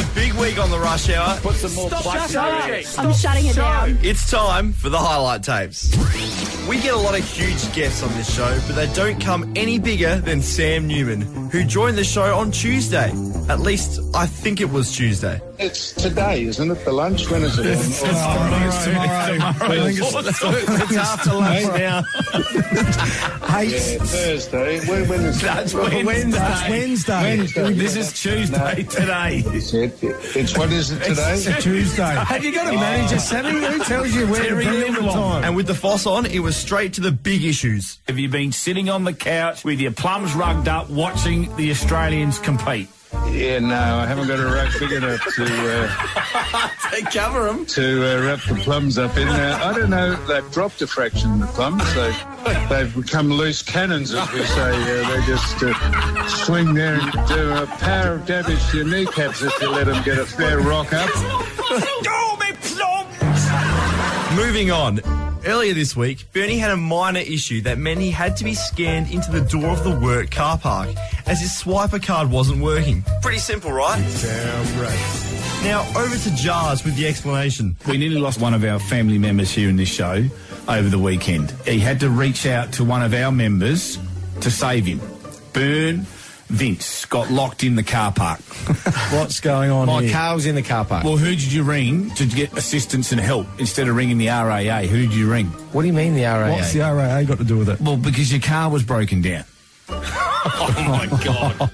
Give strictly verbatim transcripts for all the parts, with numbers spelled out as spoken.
big week on the Rush Hour. Put some more plates in it. I'm shutting it down. It's time for the highlight tapes. We get a lot of huge guests on this show, but they don't come any bigger than Sam Newman, who joined the show on Tuesday. At least, I think it was Tuesday. It's today, isn't it? The lunch? When is it? It's tomorrow. It's tomorrow. I think it's, it's after lunch now. Hey, Yeah, Thursday. When, when is That's it? Wednesday. That's Wednesday. Wednesday. This is Tuesday today. It's, it, it's what is it today? It's Tuesday. Have you got a manager, Sammy? Who tells you where to be all the time? And with the Foss on, it was straight to the big issues. Have you been sitting on the couch with your plums rugged up watching the Australians compete? Yeah, no, I haven't got a rug big enough to uh, They cover them. to uh, wrap the plums up in. Uh, I don't know. They've dropped a fraction, the plums. They, they've become loose cannons, as we say. Uh, they just uh, swing there and do a power of damage to your kneecaps if you let them get a fair rock up. Oh, me plums! Moving on. Earlier this week, Bernie had a minor issue that meant he had to be scanned into the door of the work car park, as his swiper card wasn't working. Pretty simple, right? Sounds right. Now, over to Jars with the explanation. We nearly lost one of our family members here in this show over the weekend. He had to reach out to one of our members to save him. Burn Vince got locked in the car park. What's going on My here? car was in the car park. Well, who did you ring to get assistance and help instead of ringing the R A A? Who did you ring? What do you mean the R A A? What's the R A A got to do with it? Well, because your car was broken down. Oh, my God.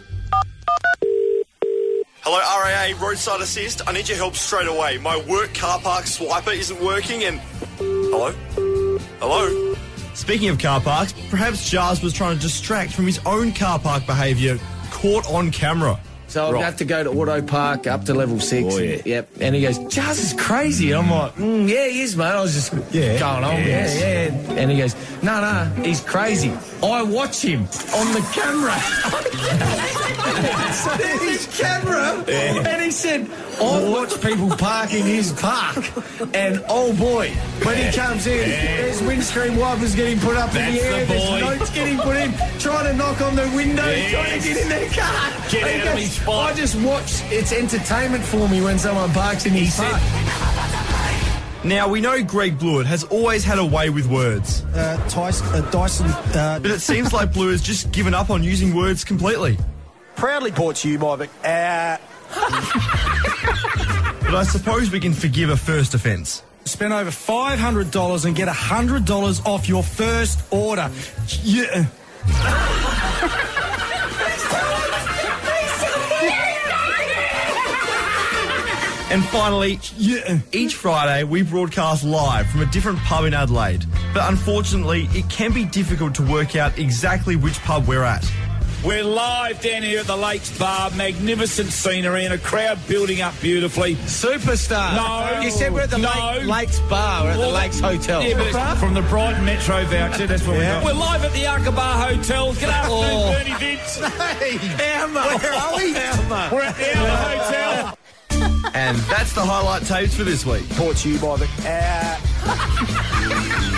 Hello, R A A, roadside assist. I need your help straight away. My work car park swiper isn't working and... Hello? Hello? Speaking of car parks, perhaps Jars was trying to distract from his own car park behaviour caught on camera. So Right. I'd have to go to Auto Park up to level six. Oh, yeah. Yep. And he goes, Jars is crazy. I'm like, mm, yeah, he is, mate. I was just Yeah. going on. Yes. Yeah, yeah. And he goes, no, no, he's crazy. I watch him on the camera. So there's his camera. And he said, I watch people park in his park. And oh boy, when he comes in, there's windscreen wipers getting put up in That's the air. the There's boy. notes getting put in, trying to knock on the window, Yes. trying to get in their car. Get And he out of goes, his spot. I just watch. It's entertainment for me when someone parks in his said- park. Now, we know Greg Blewett has always had a way with words, Uh, Tyson, uh, Dyson. Uh, but it seems like Blue has just given up on using words completely. Proudly brought to you by Vic. Uh, But I suppose we can forgive a first offence. spend over five hundred dollars and get one hundred dollars off your first order. Yeah. And finally, Yeah. each Friday we broadcast live from a different pub in Adelaide. But unfortunately, it can be difficult to work out exactly which pub we're at. We're live down here at the Lakes Bar. Magnificent scenery and a crowd building up beautifully. Superstar. No. You said we're at the No. Lake, Lakes Bar. We're at Well, the Lakes Hotel. Yeah, but it's from the Brighton Metro voucher. That's what Yeah. we got. We're live at the Aqaba Hotel. Good afternoon, Oh. Bernie Vince. Alma. Where are we? Alma. We're at the Alma Hotel. And that's the highlight tapes for this week. brought to you by Vic. Uh,